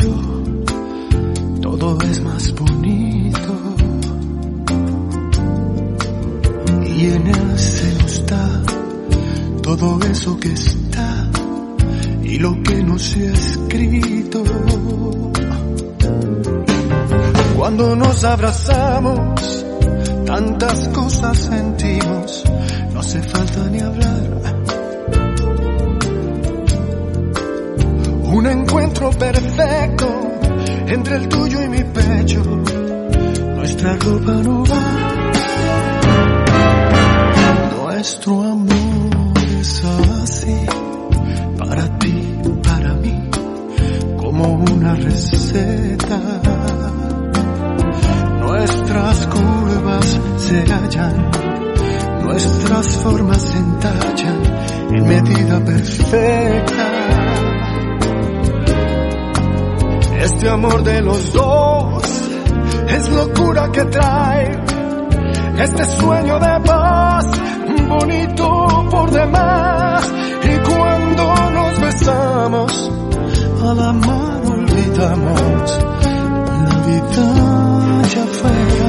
pecho todo es más bonito, y en él se nos da todo eso que está y lo que no se ha escrito. Cuando nos abrazamos, tantas cosas sentimos, no hace falta ni hablar. Un encuentro perfecto entre el tuyo y mi pecho, nuestra ropa no va. Nuestro amor es así, para ti, para mí, como una receta. Nuestras curvas se hallan, nuestras formas se entallan en medida perfecta. Este amor de los dos es locura que trae este sueño de paz, bonito por demás. Y cuando nos besamos, al amar olvidamos la vida allá afuera.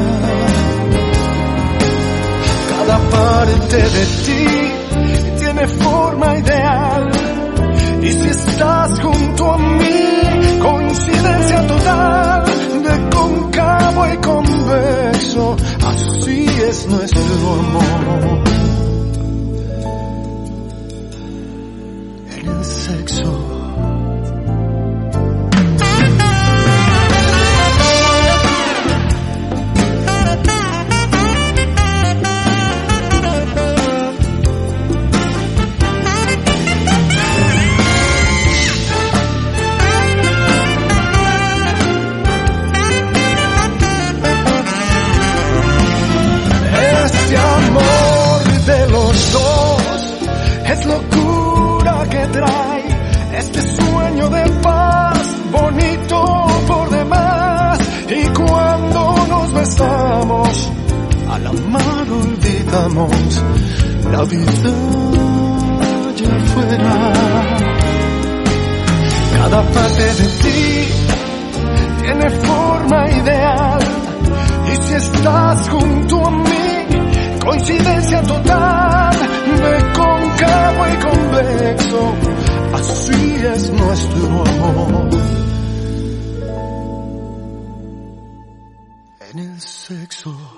Cada parte de ti tiene forma ideal, y si estás junto a mí, coincidencia total, de cóncavo y convexo, así es nuestro amor. En el sexo. Es locura que trae este sueño de paz, bonito por demás. Y cuando nos besamos, al amar olvidamos la vida allá afuera. Cada parte de ti tiene forma ideal, y si estás junto a mí, coincidencia total, de cóncavo y convexo, así es nuestro amor. En el sexo.